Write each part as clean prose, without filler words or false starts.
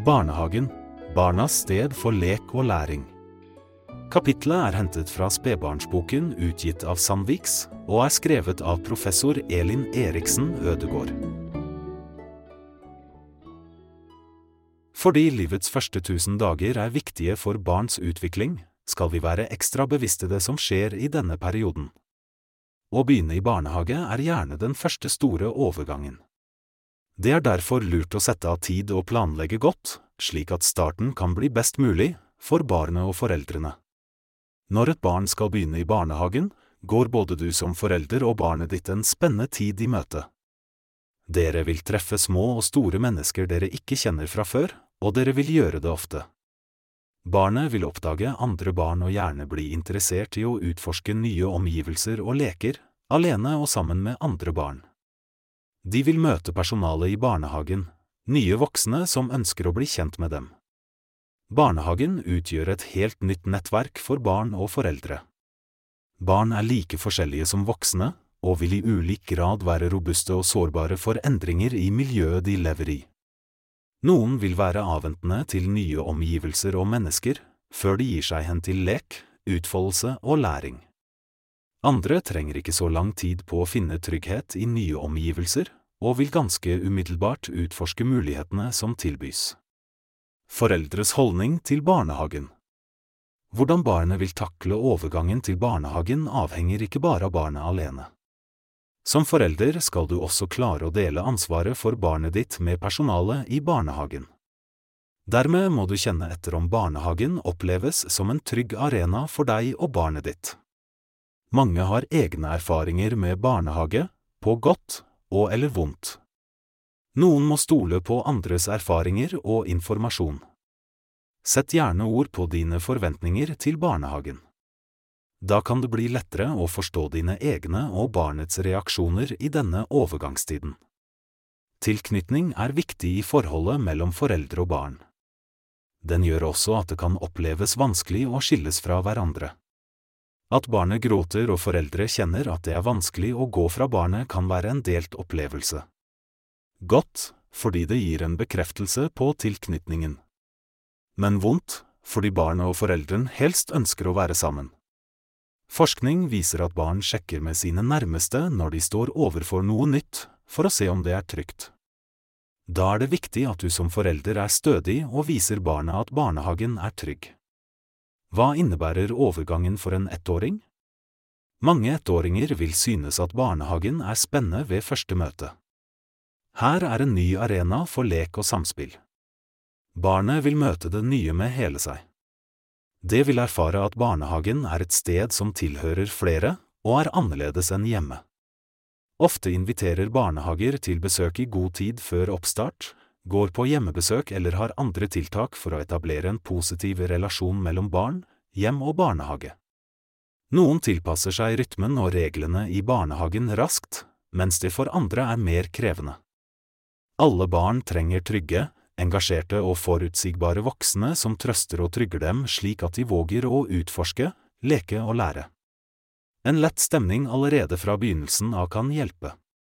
Barnehagen, barnas sted for lek og læring. Kapitlet hentet fra Spedbarnsboken utgitt av Sandviks, og skrevet av professor Elin Eriksen Ødegård. Fordi livets første 1000 dager viktige for barns utvikling, skal vi være ekstra bevisste det som skjer i denne perioden. Å begynne i barnehage gjerne den første store overgangen. Det derfor lurt å sette av tid og planlegge godt, slik at starten kan bli best mulig for barnet og foreldrene. Når et barn skal begynne i barnehagen, går både du som forelder og barnet ditt en spennende tid i møte. Dere vil treffe små og store mennesker dere ikke kjenner fra før, og dere vil gjøre det ofte. Barnet vil oppdage andre barn og gjerne bli interessert i å utforske nye omgivelser og leker, alene og sammen med andre barn. De vil møte personalet i barnehagen, nye voksne som ønsker å bli kjent med dem. Barnehagen utgjør et helt nytt nettverk for barn og foreldre. Barn like forskjellige som voksne, og vil i ulik grad være robuste og sårbare for endringer i miljøet de lever i. Noen vil være avventende til nye omgivelser og mennesker, før de gir seg hen til lek, utfoldelse og læring. Andre trenger ikke så lang tid på å finne trygghet i nye omgivelser, og vil ganske umiddelbart utforske mulighetene som tilbys. Foreldres holdning til barnehagen. Hvordan barnet vil takle overgangen til barnehagen avhenger ikke bare av barnet alene. Som forelder skal du også klare å dele ansvaret for barnet ditt med personalet i barnehagen. Dermed må du kjenne etter om barnehagen oppleves som en trygg arena for deg og barnet ditt. Mange har egne erfaringer med barnehage, på godt og eller vondt. Noen må stole på andres erfaringer og informasjon. Sett gjerne ord på dine forventninger til barnehagen. Da kan det bli lettere å forstå dine egne og barnets reaksjoner i denne overgangstiden. Tilknytning viktig i forholdet mellom foreldre og barn. Den gjør også at det kan oppleves vanskelig å skilles fra hverandre. At barnet gråter og foreldre kjenner at det vanskelig å gå fra barnet kan være en delt opplevelse. Godt, fordi det gir en bekreftelse på tilknytningen. Men vondt, fordi barnet og foreldren helst ønsker å være sammen. Forskning viser at barn sjekker med sine nærmeste når de står overfor noe nytt, for å se om det trygt. Da det viktig at du som forelder stødig og viser barna at barnehagen trygg. Hva innebærer overgangen for en ettåring? Mange ettåringer vil synes at barnehagen spennende ved første møte. Her en ny arena for lek og samspill. Barnet vil møte det nye med hele seg. Det vil erfare at barnehagen et sted som tilhører flere, og annerledes enn hjemme. Ofte inviterer barnehager til besøk i god tid før oppstart, går på hjemmebesøk eller har andre tiltak for å etablere en positiv relasjon mellom barn, hjem og barnehage. Noen tilpasser seg rytmen og reglene i barnehagen raskt, mens det for andre mer krevende. Alle barn trenger trygge, engasjerte og forutsigbare voksne som trøster og trygger dem slik at de våger å utforske, leke og lære. En lett stemning allerede fra begynnelsen av kan hjelpe.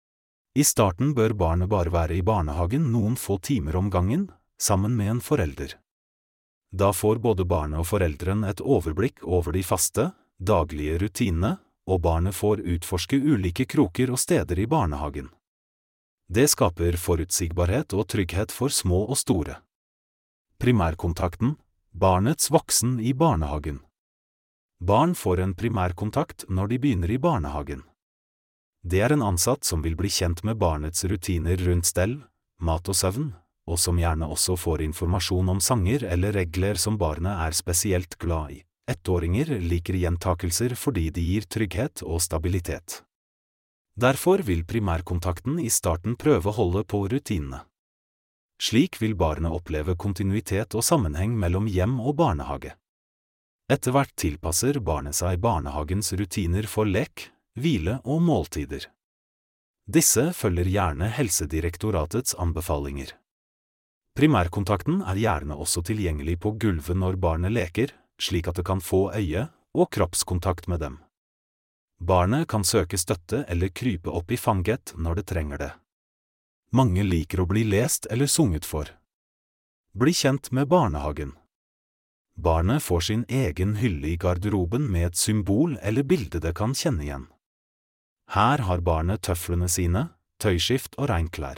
I starten bør barnet bare være i barnehagen noen få timer om gangen, sammen med en forelder. Da får både barnet og foreldren et overblikk over de faste, daglige rutinene, og barnet får utforske ulike kroker og steder i barnehagen. Det skaper forutsigbarhet og trygghet for små og store. Primærkontakten, barnets voksen i barnehagen. Barn får en primærkontakt når de begynner i barnehagen. Det en ansatt som vil bli kjent med barnets rutiner rundt stell, mat og søvn, og som gjerne også får informasjon om sanger eller regler som barnet spesielt glad i. Ettåringer liker gjentakelser fordi de gir trygghet og stabilitet. Derfor vil primærkontakten i starten prøve å holde på rutinene. Slik vil barnet oppleve kontinuitet og sammenheng mellom hjem og barnehage. Etter hvert tilpasser barnet seg barnehagens rutiner for lek, hvile og måltider. Disse følger gjerne Helsedirektoratets anbefalinger. Primærkontakten gjerne også tilgjengelig på gulvet når barnet leker, slik at det kan få øye- og kroppskontakt med dem. Barnet kan søke støtte eller krype opp i fanget når det trenger det. Mange liker å bli lest eller sunget for. Bli kjent med barnehagen. Barnet får sin egen hylle i garderoben med et symbol eller bilde det kan kjenne igjen. Her har barnet tøflene sine, tøyskift og regnklær.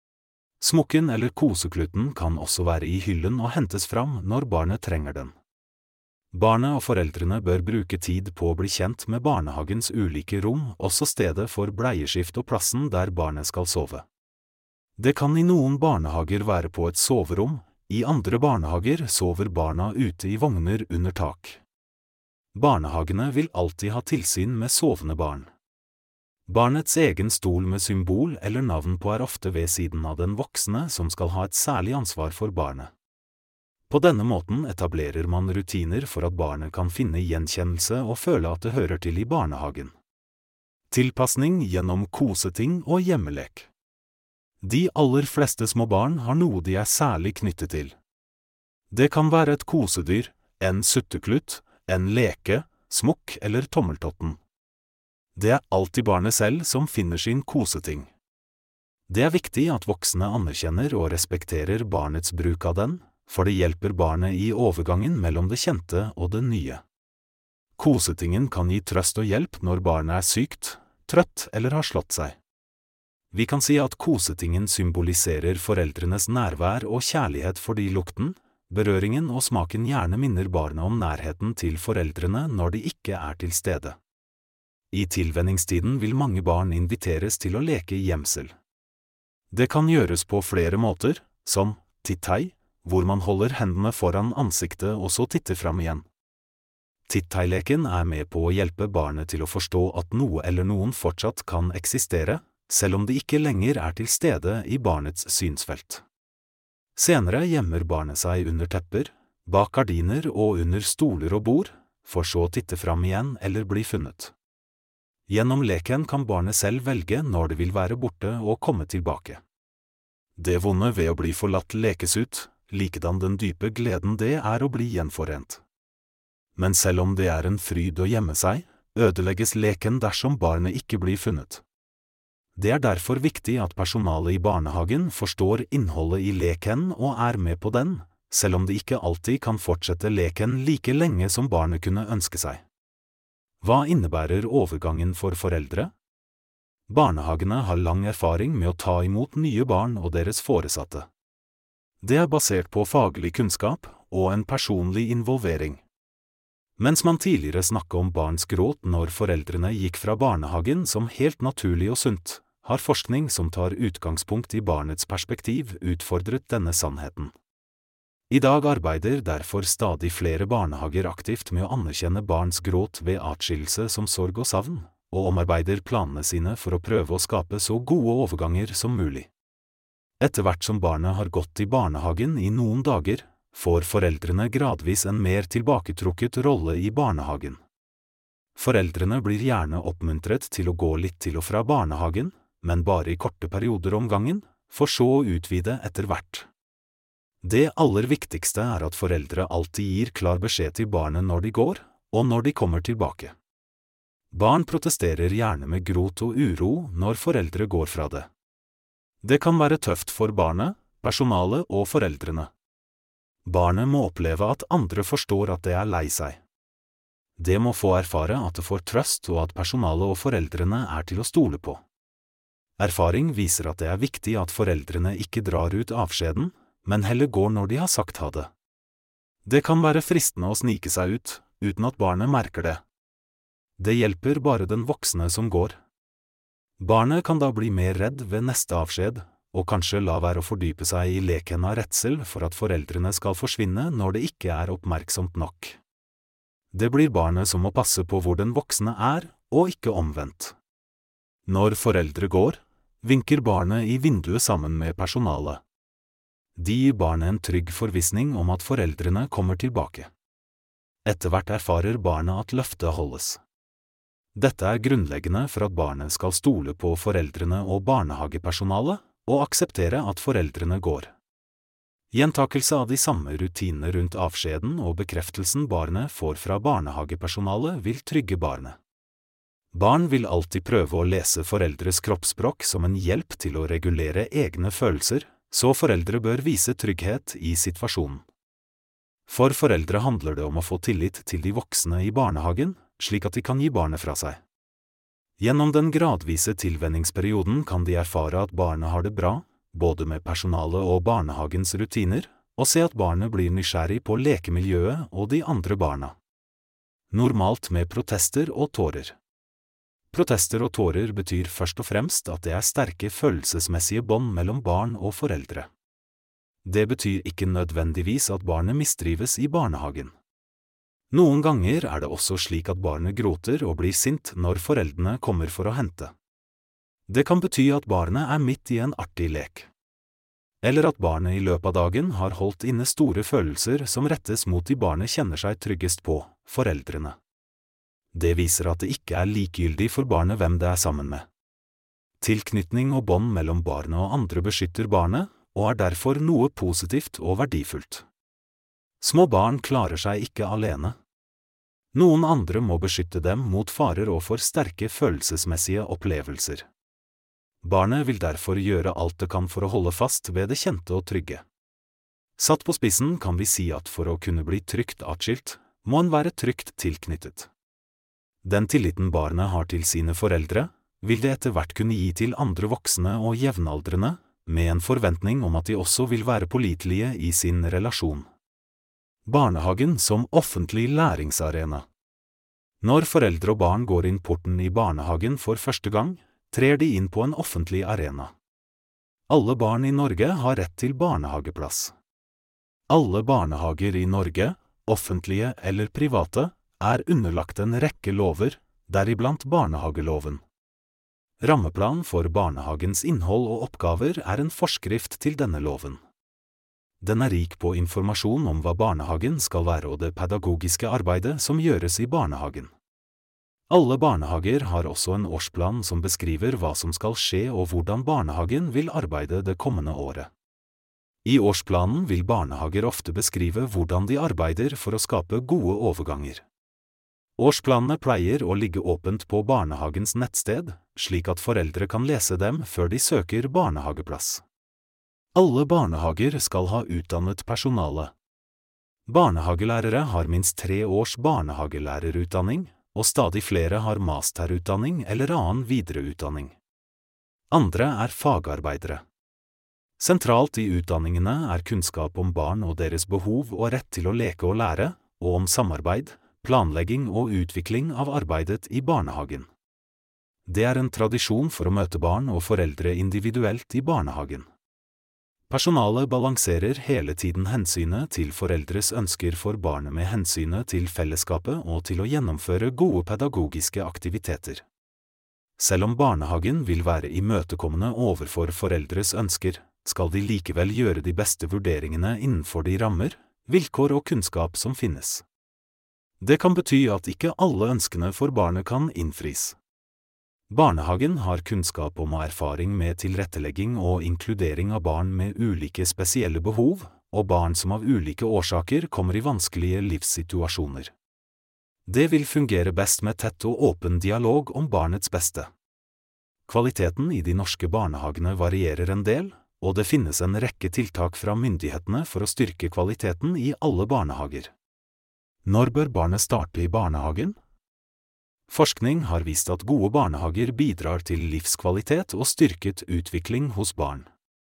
Smokken eller koseklutten kan også være i hyllen og hentes fram når barnet trenger den. Barnet og foreldrene bør bruke tid på å bli kjent med barnehagens ulike rom, også stedet for bleieskift og plassen der barnet skal sove. Det kan i noen barnehager være på et soverom, i andre barnehager sover barna ute i vogner under tak. Barnehagene vil alltid ha tilsyn med sovende barn. Barnets egen stol med symbol eller navn på er ofte ved siden av den voksne som skal ha et særlig ansvar for barnet. På denne måten etablerer man rutiner for at barnet kan finne gjenkjennelse og føle at det hører til i barnehagen. Tilpasning gjennom koseting og hjemmelek. De aller fleste små barn har noe de er særlig knyttet til. Det kan være et kosedyr, en sutteklutt, en leke, smokk eller tommeltotten. Det er alltid barnet selv som finner sin koseting. Det er viktig at voksne anerkjenner og respekterer barnets bruk av den, for det hjelper barnet i overgangen mellom det kjente og det nye. Kosetingen kan gi trøst og hjelp når barnet er sykt, trøtt eller har slått seg. Vi kan si at kosetingen symboliserer foreldrenes nærvær og kjærlighet fordi lukten, berøringen og smaken gjerne minner barnet om nærheten til foreldrene når de ikke er til stede. I tilvenningstiden vil mange barn inviteres til å leke gjemsel. Det kan gjøres på flere måter, som titt-tei, hvor man holder hendene foran ansiktet og så titter fram igjen. Titt-tei-leken er med på å hjelpe barnet til å forstå at noe eller noen fortsatt kan eksistere, selv om de ikke lenger er til stede i barnets synsfelt. Senere gjemmer barnet seg under tepper, bak gardiner og under stoler og bord, for så å titte fram igjen eller bli funnet. Gjennom leken kan barnet selv velge når det vil være borte og komme tilbake. Det vonde ved å bli forlatt lekes ut, likedan den dype gleden det er å bli gjenforent. Men selv om det er en fryd å gjemme seg, ødelegges leken dersom barnet ikke blir funnet. Det er derfor viktig at personalet i barnehagen forstår innholdet i leken og er med på den, selv om de ikke alltid kan fortsette leken like lenge som barnet kunne ønske seg. Hva innebærer overgangen for foreldre? Barnehagene har lang erfaring med å ta imot nye barn og deres foresatte. Det er basert på faglig kunnskap og en personlig involvering. Mens man tidligere snakket om barns gråt når foreldrene gikk fra barnehagen som helt naturlig og sunt, har forskning som tar utgangspunkt i barnets perspektiv utfordret denne sannheten. I dag arbeider derfor stadig flere barnehager aktivt med å anerkjenne barns gråt ved atskillelse som sorg og savn, og omarbeider planene sine for å prøve å skape så gode overganger som mulig. Etter hvert som barnet har gått i barnehagen i noen dager, får foreldrene gradvis en mer tilbaketrukket rolle i barnehagen. Foreldrene blir gjerne oppmuntret til å gå litt til og fra barnehagen, men bare i korte perioder om gangen, for så å utvide etter hvert. Det aller viktigste er at foreldre alltid gir klar beskjed til barnet når de går, og når de kommer tilbake. Barn protesterer gjerne med gråt og uro når foreldre går fra det. Det kan være tøft for barnet, personalet og foreldrene. Barnet må oppleve at andre forstår at det er lei seg. Det må få erfare at det får trøst og at personalet og foreldrene er til å stole på. Erfaring viser at det er viktig at foreldrene ikke drar ut avskjeden, men heller går når de har sagt ha det. Det kan være fristende å snike seg ut, uten at barnet merker det. Det hjelper bare den voksne som går. Barnet kan da bli mer redd ved neste avskjed, og kanskje la være å fordype seg i leken av redsel for at foreldrene skal forsvinne når det ikke er oppmerksomt nok. Det blir barnet som må passe på hvor den voksne er, og ikke omvendt. Når foreldre går, vinker barnet i vinduet sammen med personalet. De gir barnet en trygg forvissning om at foreldrene kommer tilbake. Etter hvert erfarer barnet at løftet holdes. Dette er grunnleggende for at barnet skal stole på foreldrene og barnehagepersonalet, og akseptere at foreldrene går. Gjentakelse av de samme rutinene rundt avskjeden og bekreftelsen barnet får fra barnehagepersonalet vil trygge barnet. Barn vil alltid prøve å lese foreldres kroppsspråk som en hjelp til å regulere egne følelser, Så foreldre bør vise trygghet i situasjonen. For foreldre handler det om å få tillit til de voksne i barnehagen, slik at de kan gi barnet fra seg. Gjennom den gradvise tilvenningsperioden kan de erfare at barnet har det bra, både med personalet og barnehagens rutiner, og se at barnet blir nysgjerrig på lekemiljøet og de andre barna. Normalt med protester og tårer. Protester og tårer betyr først og fremst at det er sterke følelsesmessige bånd mellom barn og foreldre. Det betyr ikke nødvendigvis at barnet mistrives i barnehagen. Noen ganger er det også slik at barnet gråter og blir sint når foreldrene kommer for å hente. Det kan bety at barnet er midt i en artig lek. Eller at barnet i løpet av dagen har holdt inne store følelser som rettes mot de barnet kjenner seg tryggest på, foreldrene. Det viser at det ikke er likegyldig for barnet hvem det er sammen med. Tilknytning og bånd mellom barnet og andre beskytter barnet, og er derfor noe positivt og verdifullt. Små barn klarer seg ikke alene. Noen andre må beskytte dem mot farer og for sterke følelsesmessige opplevelser. Barnet vil derfor gjøre alt det kan for å holde fast ved det kjente og trygge. Satt på spissen kan vi si at for å kunne bli trygt atskilt, må en være trygt tilknyttet. Den tilliten barnet har til sine foreldre, vil det etter hvert kunne gi til andre voksne og jevnaldrende, med en forventning om at de også vil være pålitelige i sin relasjon. Barnehagen som offentlig læringsarena. Når foreldre og barn går inn porten i barnehagen for første gang, trer de inn på en offentlig arena. Alle barn i Norge har rett til barnehageplass. Alle barnehager i Norge, offentlige eller private, er underlagt en rekke lover, deriblant barnehageloven. Rammeplan for barnehagens innhold og oppgaver er en forskrift til denne loven. Den er rik på informasjon om hva barnehagen skal være og det pedagogiske arbeidet som gjøres i barnehagen. Alle barnehager har også en årsplan som beskriver hva som skal skje og hvordan barnehagen vil arbeide det kommende året. I årsplanen vil barnehager ofte beskrive hvordan de arbeider for å skape gode overganger. Årsplanene pleier å ligge åpent på barnehagens nettsted, slik at foreldre kan lese dem før de søker barnehageplass. Alle barnehager skal ha utdannet personale. Barnehagelærere har minst 3 års barnehagelærerutdanning, og stadig flere har masterutdanning eller annen videreutdanning. Andre er fagarbeidere. Sentralt i utdanningene er kunnskap om barn og deres behov og rett til å leke og lære, og om samarbeid, planlegging og utvikling av arbeidet i barnehagen. Det er en tradisjon for å møte barn og foreldre individuelt i barnehagen. Personalet balanserer hele tiden hensynet til foreldres ønsker for barnet med hensynet til fellesskapet og til å gjennomføre gode pedagogiske aktiviteter. Selv om barnehagen vil være imøtekommende overfor foreldres ønsker, skal de likevel gjøre de beste vurderingene innenfor de rammer, vilkår og kunnskap som finnes. Det kan bety at ikke alle ønskene for barnet kan innfris. Barnehagen har kunnskap om og erfaring med tilrettelegging og inkludering av barn med ulike spesielle behov, og barn som av ulike årsaker kommer i vanskelige livssituasjoner. Det vil fungere best med tett og åpen dialog om barnets beste. Kvaliteten i de norske barnehagene varierer en del, og det finnes en rekke tiltak fra myndighetene for å styrke kvaliteten i alle barnehager. Når bør barnet starte i barnehagen? Forskning har vist at gode barnehager bidrar til livskvalitet og styrket utvikling hos barn.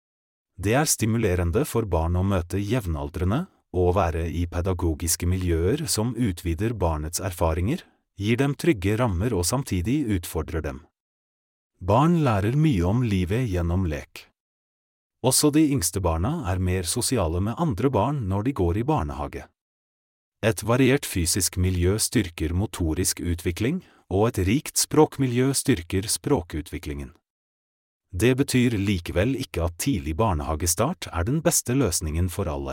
Det er stimulerende for barn å møte jevnaldrende, og være i pedagogiske miljøer som utvider barnets erfaringer, gir dem trygge rammer og samtidig utfordrer dem. Barn lærer mye om livet gjennom lek. Også de yngste barna er mer sosiale med andre barn når de går i barnehage. Et variert fysisk miljø styrker motorisk utvikling, og et rikt språkmiljø styrker språkutviklingen. Det betyr likevel ikke at tidlig barnehagestart er den beste løsningen for alle.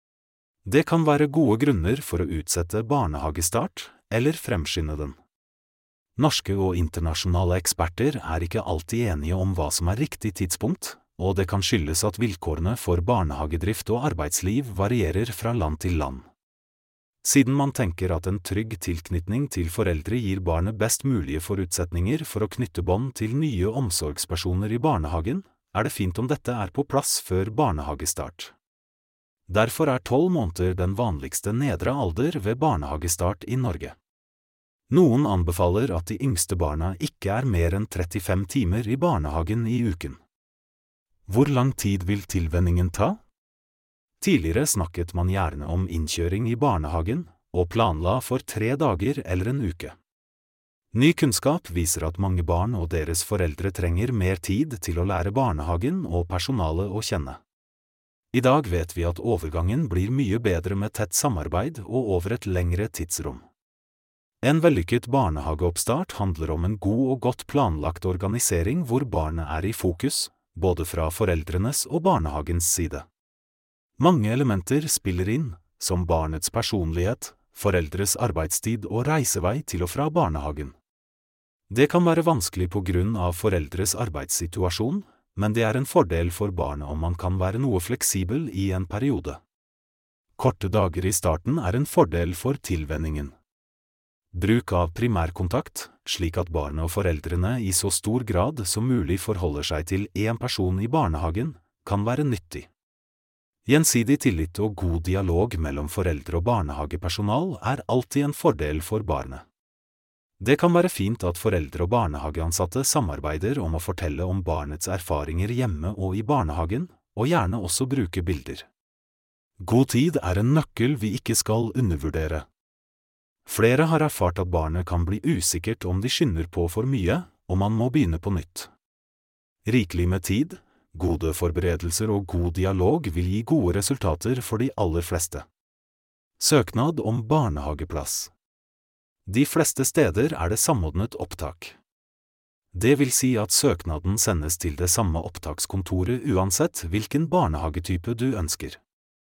Det kan være gode grunner for å utsette barnehagestart, eller fremskynde den. Norske og internasjonale eksperter er ikke alltid enige om hva som er riktig tidspunkt, og det kan skyldes at vilkårene for barnehagedrift og arbeidsliv varierer fra land til land. Siden man tenker at en trygg tilknytning til foreldre gir barnet best mulige forutsetninger for å knytte bånd til nye omsorgspersoner i barnehagen, er det fint om dette er på plass før barnehagestart. Derfor er 12 måneder den vanligste nedre alder ved barnehagestart i Norge. Noen anbefaler at de yngste barna ikke er mer enn 35 timer i barnehagen i uken. Hvor lang tid vil tilvenningen ta? Tidligere snakket man gjerne om innkjøring i barnehagen, og planla for 3 dager eller en uke. Ny kunnskap viser at mange barn og deres foreldre trenger mer tid til å lære barnehagen og personalet å kjenne. I dag vet vi at overgangen blir mye bedre med tett samarbeid og over et lengre tidsrom. En vellykket barnehageoppstart handler om en god og godt planlagt organisering hvor barnet er i fokus, både fra foreldrenes og barnehagens side. Mange elementer spiller inn, som barnets personlighet, foreldres arbeidstid og reisevei til og fra barnehagen. Det kan være vanskelig på grunn av foreldres arbeidssituasjon, men det er en fordel for barnet om man kan være noe fleksibel i en periode. Korte dager i starten er en fordel for tilvenningen. Bruk av primærkontakt, slik at barnet og foreldrene i så stor grad som mulig forholder seg til én person i barnehagen, kan være nyttig. Gjensidig tillit og god dialog mellom foreldre og barnehagepersonal er alltid en fordel for barnet. Det kan være fint at foreldre og barnehageansatte samarbeider om å fortelle om barnets erfaringer hjemme og i barnehagen, og gjerne også bruke bilder. God tid er en nøkkel vi ikke skal undervurdere. Flere har erfart at barnet kan bli usikkert om de skynder på for mye, og man må begynne på nytt. Rikelig med tid, gode forberedelser og god dialog vil gi gode resultater for de aller fleste. Søknad om barnehageplass. De fleste steder er det samordnet opptak. Det vil si at søknaden sendes til det samme opptakskontoret uansett hvilken barnehagetype du ønsker.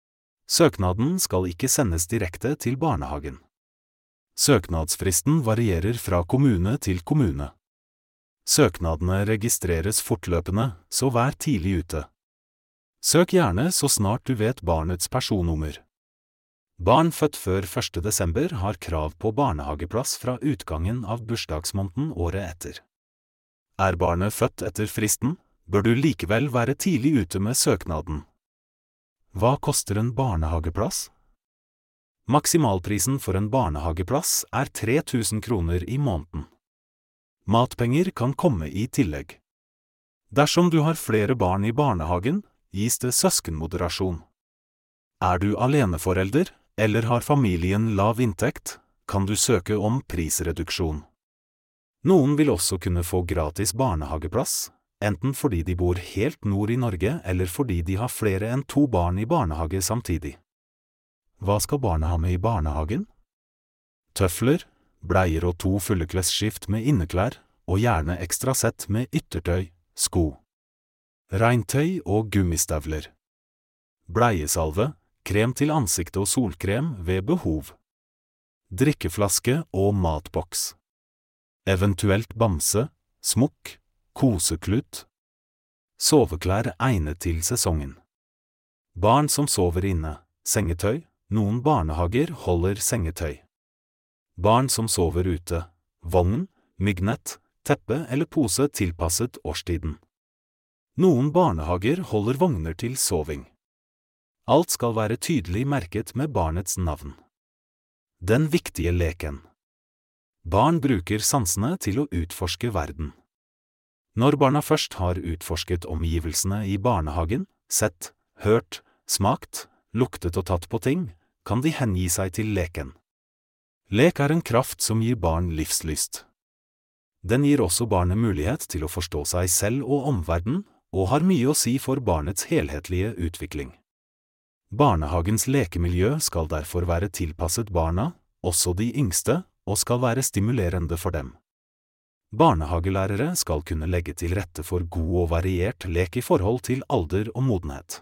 Søknaden skal ikke sendes direkte til barnehagen. Søknadsfristen varierer fra kommune til kommune. Søknadene registreres fortløpende, så vær tidlig ute. Søk gjerne så snart du vet barnets personnummer. Barn født før 1. desember har krav på barnehageplass fra utgangen av bursdagsmåneden året etter. Er barnet født etter fristen, bør du likevel være tidlig ute med søknaden. Hva koster en barnehageplass? Maksimalprisen for en barnehageplass er 3000 kroner i måneden. Matpenger kan komme i tillegg. Dersom du har flere barn i barnehagen, gis det søskenmoderasjon. Er du aleneforelder, eller har familien lav inntekt, kan du søke om prisreduksjon. Noen vil også kunne få gratis barnehageplass, enten fordi de bor helt nord i Norge eller fordi de har flere enn 2 barn i barnehage samtidig. Hva skal barnet ha med i barnehagen? Tøfler, bleier og 2 fulleklesskift med inneklær, og gjerne ekstra sett med yttertøy, sko. Regntøy og gummistøvler. Bleiesalve, krem til ansiktet og solkrem ved behov. Drikkeflaske og matboks. Eventuelt bamse, smokk, koseklut. Soveklær egnet til sesongen. Barn som sover inne, sengetøy. Noen barnehager holder sengetøy. Barn som sover ute, vogn, myggnett, teppe eller pose tilpasset årstiden. Noen barnehager holder vogner til soving. Alt skal være tydelig merket med barnets navn. Den viktige leken. Barn bruker sansene til å utforske verden. Når barna først har utforsket omgivelsene i barnehagen, sett, hørt, smakt, luktet og tatt på ting, kan de hengi seg til leken. Lek er en kraft som gir barn livslyst. Den gir også barnet mulighet til å forstå seg selv og omverdenen, og har mye å si for barnets helhetlige utvikling. Barnehagens lekemiljø skal derfor være tilpasset barna, også de yngste, og skal være stimulerende for dem. Barnehagelærere skal kunne legge til rette for god og variert lek i forhold til alder og modenhet.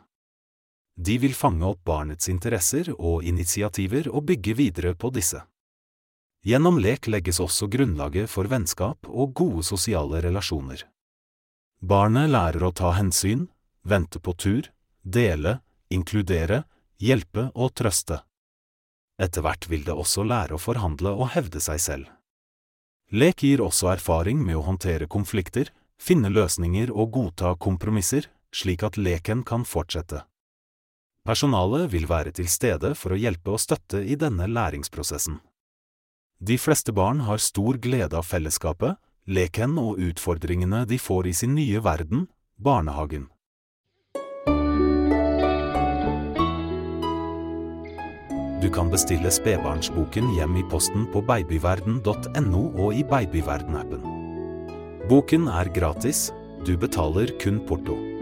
De vil fange opp barnets interesser og initiativer og bygge videre på disse. Gjennom lek legges også grunnlaget for vennskap og gode sosiale relasjoner. Barnet lærer å ta hensyn, vente på tur, dele, inkludere, hjelpe og trøste. Etter hvert vil det også lære å forhandle og hevde seg selv. Lek gir også erfaring med å håndtere konflikter, finne løsninger og godta kompromisser, slik at leken kan fortsette. Personalet vil være til stede for å hjelpe og støtte i denne læringsprosessen. De fleste barn har stor glede av fellesskapet, leken og utfordringene de får i sin nye verden, barnehagen. Du kan bestille spedbarnsboken hjem i posten på babyverden.no og i Babyverden-appen. Boken er gratis, du betaler kun porto.